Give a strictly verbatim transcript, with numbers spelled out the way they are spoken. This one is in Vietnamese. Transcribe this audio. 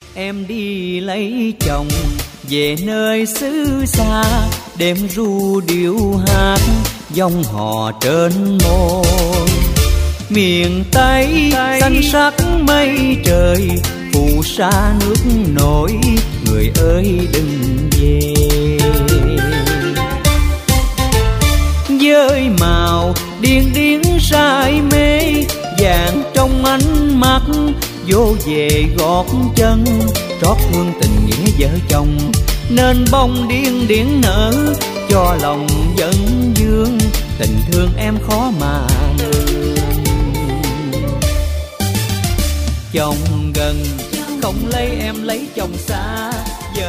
Em đi lấy chồng về nơi xứ xa, đêm ru điệu hát dòng hò trên môi. Miền Tây xanh sắc mây trời, phù sa nước nổi, người ơi đừng về. Với màu điên điển say mê, vàng trong ánh mắt vô về gót chân, trót hương tình nghĩa vợ chồng, nên bông điên điển nở cho lòng vẫn vương, tình thương em khó mà lường. Chồng gần không lấy em lấy chồng xa,